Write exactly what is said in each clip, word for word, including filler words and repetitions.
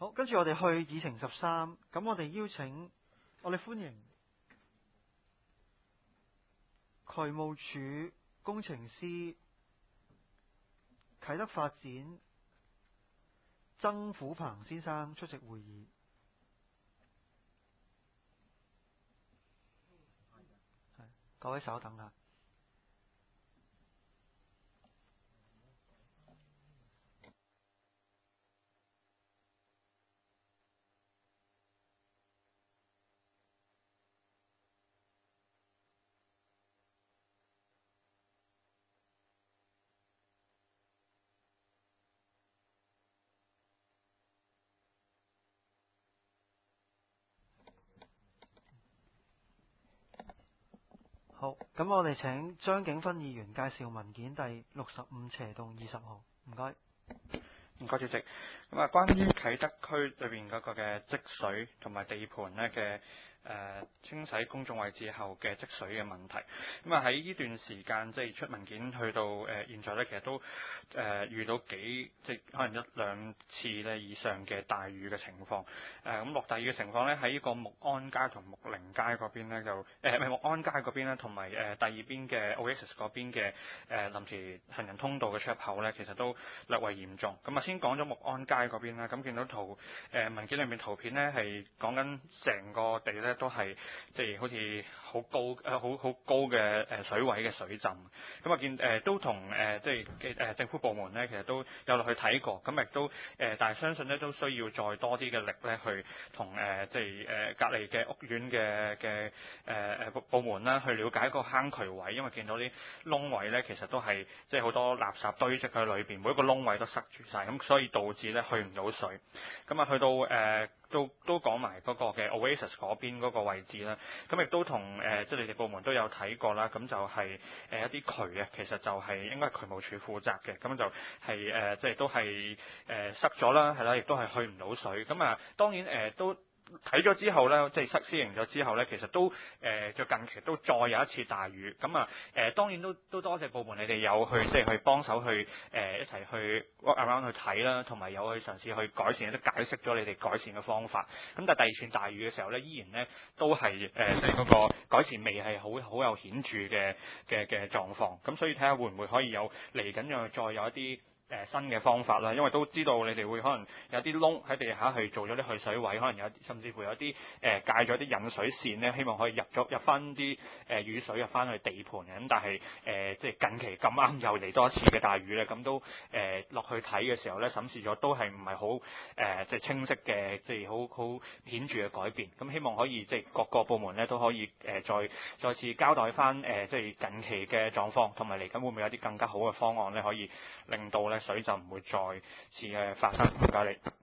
好，跟住我哋去議程十三，咁我哋邀請，我哋歡迎渠務署工程師啟德發展曾虎鵬先生出席會議。係，各位稍等下。好，咁我哋請張景芬議員介紹文件第六十五斜棟二十號，唔該。 唔該，主席。咁啊，關於啟德區裏邊嗰個嘅積水同埋地盤咧嘅誒清洗公眾位置後嘅積水嘅問題，咁啊喺呢段時間即係出文件去到誒、呃、現在咧，其實都誒、呃、遇到幾即係可能一兩次咧以上嘅大雨嘅情況。誒咁落大雨嘅情況咧，喺呢個木安街同木寧街嗰邊咧就誒唔係木安街嗰邊咧，同埋誒第二邊嘅 Oasis 嗰邊嘅誒臨時行人通道嘅出口咧，其實都略為嚴重。咁啊先講咗木安街嗰邊啦，咁見到圖誒、呃、文件裏面圖片咧係講緊成個地咧都係即係好似好高誒好好高嘅誒水位嘅水浸。咁啊見誒、呃、都同誒、呃、即係誒、呃、政府部門咧其實都有落去睇過，咁亦都誒、呃、但係相信咧都需要再多啲嘅力咧去同誒、呃、即係誒、呃、隔離嘅屋苑嘅嘅誒誒部部門啦去了解個坑渠位，因為見到啲窿位咧其實都係即係好多垃圾堆積喺裏邊，每一個窿位都塞住晒，咁所以導致咧去唔到水。咁啊去到誒、呃、都都講埋嗰個嘅 Oasis 嗰邊嗰個位置啦，咁亦都同誒、呃、即係你哋部門都有睇過啦，咁就係、是、誒、呃、一啲渠啊，其實就係應該係渠務署負責嘅，咁就係、是、誒、呃、即係都係誒、呃、塞咗啦，係啦，亦都係去唔到水。咁啊當然誒、呃、都。睇咗之後呢，即係塞施營咗之後呢，其實都誒，就、呃、近期都再有一次大雨，咁啊誒，當然都都多謝部門你哋有去即係去幫手去誒、呃、一齊去 walk around 去睇啦，同埋有去嘗試去改善，都解釋咗你哋改善嘅方法。咁但係第二串大雨嘅時候呢，依然呢都係誒即係嗰個改善未係好好有顯著嘅嘅嘅狀況。咁所以睇下會唔會可以有嚟緊又再有一啲。誒、呃、新嘅方法啦，因為都知道你哋會可能有啲窿喺地下去做咗啲去水位，可能有甚至乎有啲誒、呃、界咗啲引水線咧，希望可以入咗入翻啲誒雨水入翻去地盤嘅。咁但係誒、呃、即係近期咁啱又嚟多一次嘅大雨咧，咁都誒落、呃、去睇嘅時候咧，審視咗都係唔係好誒即係清晰嘅，即係好好顯著嘅改變。咁希望可以即係各個部門咧都可以誒、呃、再再次交代翻誒、呃、即係近期嘅狀況，同埋嚟緊會唔會有啲更加好嘅方案咧，可以令到咧水浸唔會再次嘅發生。唔該你。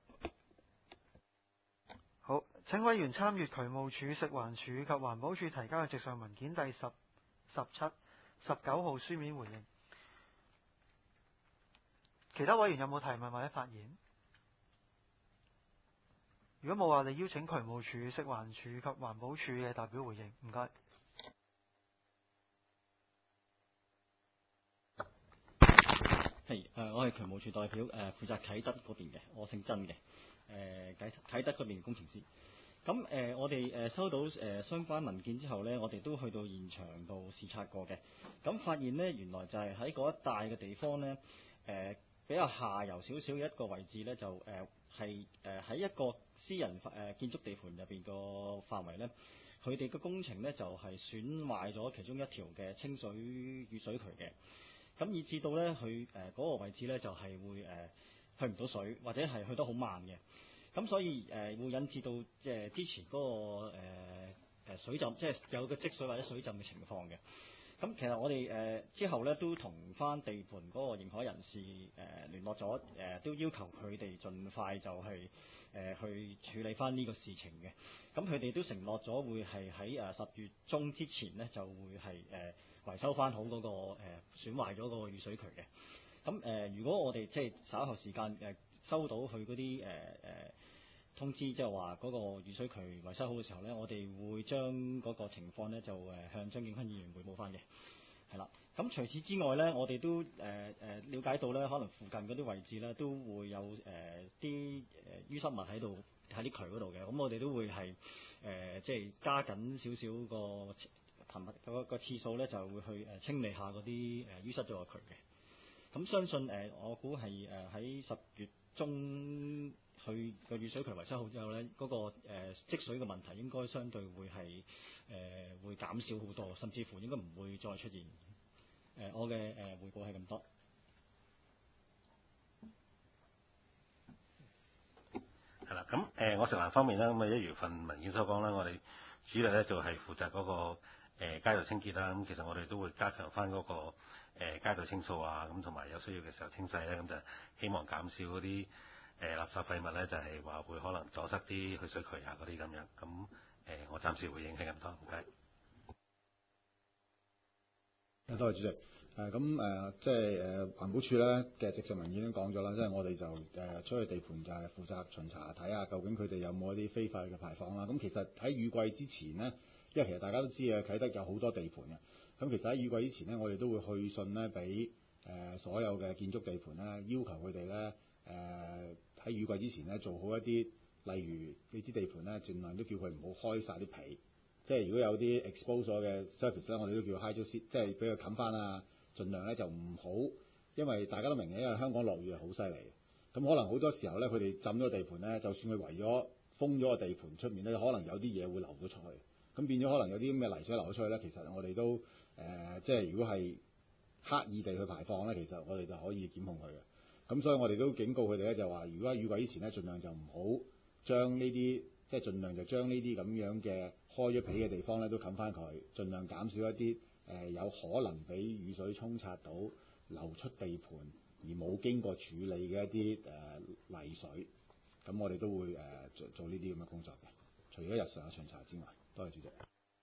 好，請委員參閱渠務署、食環署及環保署提交嘅直上文件第十、十七、十九號書面回應。其他委員有冇提問或者發言？如果冇話，你邀請渠務署、食環署及環保署嘅代表回應。唔該。 係誒、呃，我係渠務署代表誒、呃，負責啟德嗰邊嘅，我姓曾嘅誒，啟啟德嗰邊工程師。咁誒、呃，我哋誒、呃、收到誒、呃、相關文件之後咧，我哋都去到現場度視察過嘅。咁發現咧，原來就係喺嗰一帶嘅地方咧，誒、呃、比較下游少少嘅一個位置咧，就誒係誒喺一個私人誒、呃、建築地盤入邊個範圍咧，佢哋嘅工程咧就係、是、損壞咗其中一條嘅清水雨水渠嘅。咁以至到咧，佢誒嗰個位置咧就係、是、會誒、呃、去唔到水，或者係去得好慢嘅。咁所以誒、呃、會引致到即係之前嗰、那個誒、呃、水浸，即係有個積水或者水浸嘅情況嘅。咁其實我哋誒、呃、之後咧都同翻地盤嗰個認可人士誒、呃、聯絡咗，誒、呃、都要求佢哋盡快就係、是、誒、呃、去處理翻呢個事情嘅。咁佢哋都承諾咗會係喺誒十月中之前咧就會係誒、呃維修翻好嗰、那個誒、呃、損壞咗嗰個雨水渠嘅。咁誒、呃，如果我哋即係稍後時間誒、呃、收到佢嗰啲誒誒通知，即係話嗰個雨水渠維修好嘅時候咧，我哋會將嗰個情況咧就誒、呃、向張景芬議員彙報翻嘅。係啦。咁除此之外咧，我哋都誒誒、呃、了解到咧，可能附近嗰啲位置咧都會有誒啲誒淤塞物喺度喺啲渠嗰度嘅，咁我哋都會係誒即係加緊少少個頻密個個次數咧，就會去誒清理下嗰啲誒淤塞咗嘅渠嘅。咁相信誒、呃、我估係誒喺十月中去個雨水渠維修好之後咧，嗰、那個誒、呃、積水嘅問題應該相對會係誒、呃、會減少好多，甚至乎應該唔會再出現。誒、呃、我嘅誒彙報係咁多。 係啦，咁誒、呃、我食環方面啦，咁啊一如份文件所講啦，我哋主力咧就係、是、負責嗰、那個誒、呃、街道清潔啦。咁其實我哋都會加強翻、那、嗰個誒、呃、街道清掃啊，咁同埋有需要嘅時候清洗咧，咁就希望減少嗰啲誒垃圾廢物咧，就係、是、話會可能阻塞啲去水渠啊嗰啲咁樣。咁誒、呃、我暫時回應係咁多，唔該。 多謝主席。誒咁誒，即係誒環保署咧嘅直屬文件已經講咗啦，即係我哋就誒、呃、出去地盤就係負責巡查睇下究竟佢哋有冇一啲非法嘅排放啦。咁其實喺雨季之前呢，因為其實大家都知啊，啟德有好多地盤嘅。咁其實喺雨季之前呢，我哋都會去信咧俾誒所有嘅建築地盤咧，要求佢哋咧誒喺雨季之前咧做好一啲，例如你知地盤咧，盡量都叫佢唔好開晒啲皮，即係如果有啲 expose 咗嘅 surface 咧，我哋都叫 hydro seed，即係俾佢冚翻啊。盡量咧就唔好，因為大家都明嘅，因為香港落雨係好犀利嘅，咁可能好多時候咧，佢哋浸咗地盤咧，就算佢圍咗封咗個地盤出面咧，可能有啲嘢會流咗出去，咁變咗可能有啲咁嘅泥水流咗出去咧，其實我哋都誒、呃、即係如果係刻意地去排放咧，其實我哋就可以檢控佢嘅。咁所以我哋都警告佢哋咧，就話如果喺雨季之前咧，盡量就唔好將呢啲即係盡量就將呢啲咁樣嘅開咗皮嘅地方咧都冚翻佢，盡量減少一啲。誒、呃、有可能俾雨水沖刷到流出地盤而冇經過處理嘅一啲誒、呃、泥水，咁我哋都會誒、呃、做做呢啲咁嘅工作嘅。除咗日常嘅巡查之外，多謝主席。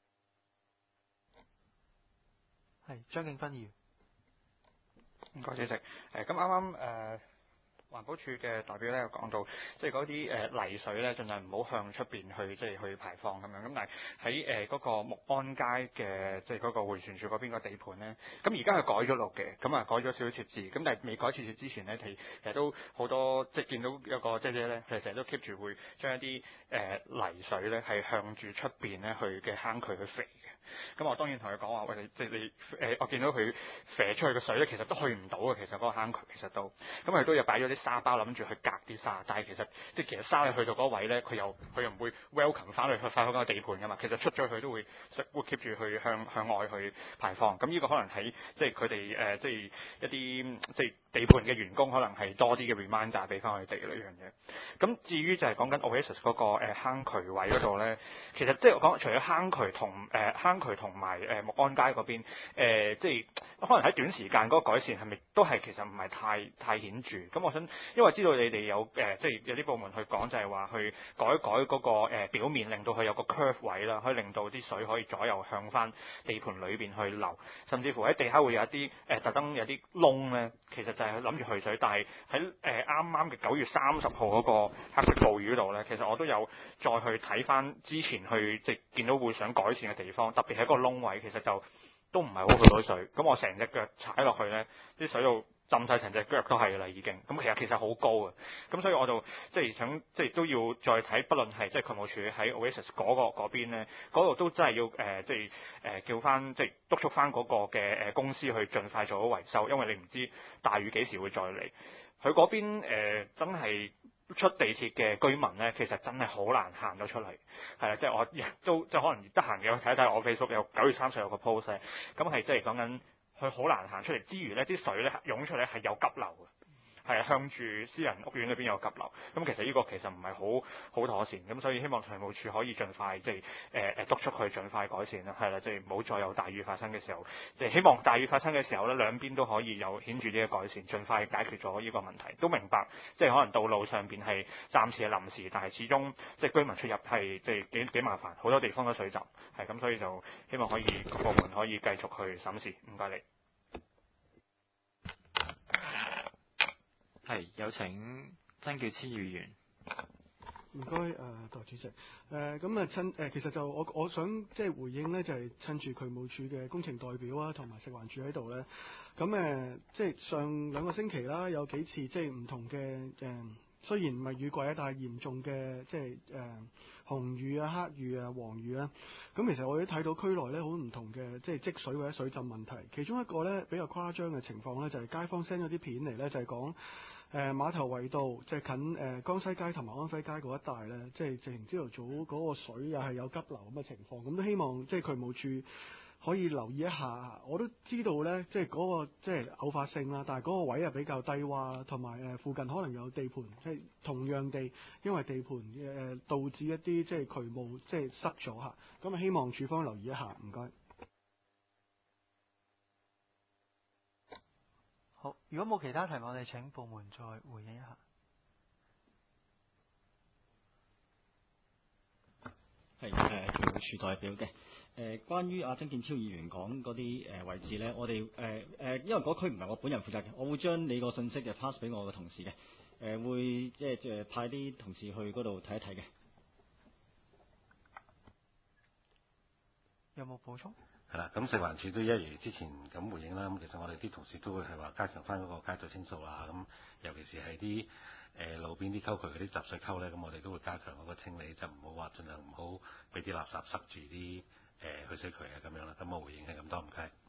係張敬芬議員。 唔該主席。誒咁啱啱誒。環保署嘅代表咧有講到，即係嗰啲誒泥水咧，盡量唔好向出邊去即係去排放咁樣。咁但係喺誒嗰個木安街嘅即係嗰個迴旋處嗰邊個地盤咧，咁而家係改咗路嘅，咁啊改咗少少設置。咁但係未改設置之前咧，其其實都好多即係見到有個姐姐咧，其實成日都 keep 住會將一啲誒、呃、泥水咧係向住出邊咧去嘅坑渠去肥嘅。咁我當然同佢講話，喂，你即係你誒、呃，我見到佢肥出去嘅水咧，其實都去唔到嘅。其實嗰個坑渠其實都，咁佢都有擺咗啲沙包，諗住去隔啲沙，但係其實即係其實沙你去到嗰位咧，佢又佢又唔會 welcome 翻去去翻嗰個地盤噶嘛。其實出咗去都會會 keep 住去向向外去排放。咁呢個可能喺即係佢哋誒，即係一啲即係地盤嘅員工，可能係多啲嘅 reminder 俾翻佢哋呢樣嘢。咁至於就係講緊 Oasis 嗰個誒坑渠位嗰度咧，其實即係講除咗坑渠同誒、呃、坑渠同埋誒木安街嗰邊，誒、呃、即係可能喺短時間嗰個改善係咪都係其實唔係太太顯著？咁我想，因為知道你哋有誒、呃、即係有啲部門去講就係話去改一改嗰、那個、呃、表面，令到佢有個 curve 位啦，可以令到啲水可以左右向翻地盤裏邊去流，甚至乎喺地下會有一啲誒、呃、特登有啲窿咧，其實就係諗住去水，但係喺誒啱啱嘅九月三十號嗰個黑色暴雨度咧，其實我都有再去睇翻之前去即係見到會想改善嘅地方，特別係個窿位，其實就都唔係好去到水。咁我成隻腳踩落去咧，啲水度浸晒成隻腳都係啦，已經。咁其實其實好高嘅。咁所以我就即係想即係都要再睇，不論係即係渠務署喺 Oasis 嗰個嗰邊咧，嗰度都真係要誒、呃、即係誒、呃、叫翻即係督促翻嗰個嘅誒公司去盡快做好維修，因為你唔知大雨幾時會再嚟。佢嗰邊誒、呃、真係出地鐵嘅居民咧，其實真係好難行到出嚟，係啦，即係我亦都即係可能得閒嘅，我睇一睇我 Facebook 有九月三十有個 post 咧，咁係即係講緊佢好難行出嚟之餘咧，啲水咧湧出嚟係有急流嘅。係向住私人屋苑嗰邊有急流，咁其實呢個其實唔係好好妥善，咁所以希望財務署可以盡快即係誒誒督促佢盡快改善啦，係啦，即係唔好再有大雨發生嘅時候，即係希望大雨發生嘅時候咧，兩邊都可以有顯著啲嘅改善，盡快解決咗呢個問題。都明白即係可能道路上邊係暫時係臨時，但係始終即係居民出入係即係幾幾麻煩，好多地方都水浸，係咁，所以就希望可以各部門可以繼續去審視。唔該你。 係，有請曾耀千議員。 唔該，誒、呃，代主席。誒咁啊，趁誒、呃、其實就我我想即係回應咧，就係、是、趁住渠務署嘅工程代表啊，同埋食環署喺度咧。咁誒、呃，即係上兩個星期啦，有幾次即係唔同嘅誒、呃、 雖然唔係雨季啊，但係嚴重嘅即係誒、呃、紅雨啊、黑雨啊、黃雨啊。咁其實我哋都睇到區內咧好唔同嘅即係積水或者水浸問題。其中一個咧比較誇張嘅情況咧，就係、是、街坊 send 咗啲片嚟咧，就係講誒馬頭圍道即係近誒、呃、江西街同埋安徽街嗰一帶咧，即係直情朝頭早嗰個水又係有急流咁嘅情況。咁都希望即係渠務處可以留意一下。我都知道咧，即係嗰個即係偶發性啦，但係嗰個位啊比較低洼，同埋誒附近可能有地盤，即係同樣地因為地盤誒導致一啲即係渠務即係塞咗嚇。咁啊希望處方留意一下，唔該。 好，如果冇其他題目，我哋請部門再回應一下。 係誒渠務署代表嘅。誒、呃，關於阿曾健超議員講嗰啲誒位置咧，我哋誒誒，因為嗰區唔係我本人負責嘅，我會將你個信息嘅 pass 俾我嘅同事嘅，誒、呃、會即係誒派啲同事去嗰度睇一睇嘅。 有冇補充？ 係啦，咁食環署都一如之前咁回應啦。咁其實我哋啲同事都會係話加強翻嗰個街道清掃啦。咁尤其是係啲誒路邊啲溝渠嗰啲集水溝咧，咁我哋都會加強嗰個清理，就唔好話盡量唔好俾啲垃圾塞住啲誒去水渠啊咁樣啦。咁我回應係咁多，唔該。